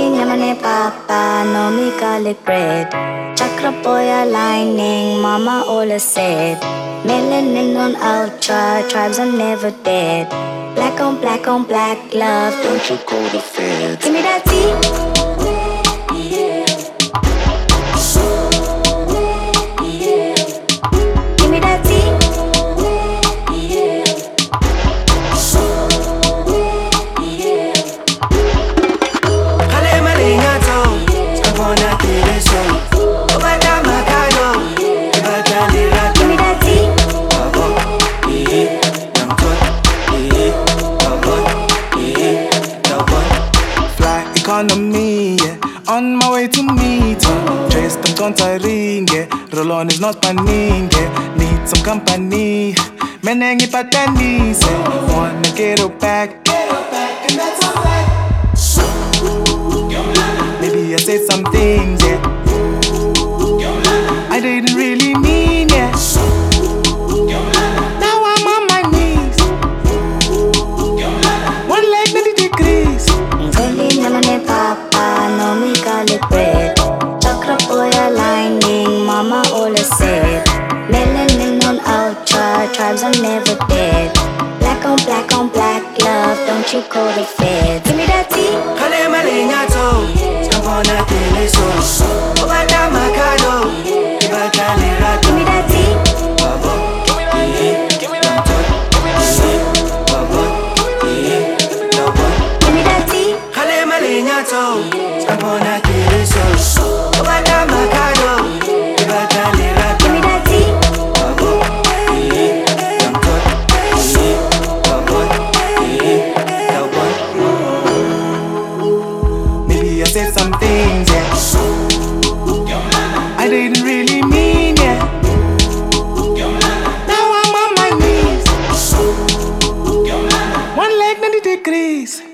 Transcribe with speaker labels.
Speaker 1: namane papa, no me garlic bread. Chakrapoya lining, mama always said. Melanin on ultra, tribes are never dead. Black on black on black love, don't you go to feds. Give me that tea.
Speaker 2: Economy, yeah. On my way to meet her. Dressed and contouring, yeah. Roll on is not panning, yeah. Need some company. Menengi patani, say. Wanna get her back, and that's alright. Maybe I said some things, yeah. I didn't really mean, yeah. Now I'm on my knees. One leg, 90 degrees.
Speaker 1: Namane papa, no me garlic bread. Chakrapoya lining, mama always said. Melanin on ultra, tribes are never dead. Black on black love, don't you go to feds. Give me that tea.
Speaker 2: Kale malingato, skapona teleso. Obata makado, ibatali rato.
Speaker 1: Give me that tea.
Speaker 2: Give me that tea. Kale malingato, skapona teleso. Obata makado, ibatali rato.
Speaker 1: Give me that tea.
Speaker 2: Maybe I said some things, yeah. I didn't really mean, yeah. Now I'm on my knees. One leg, 90 degrees.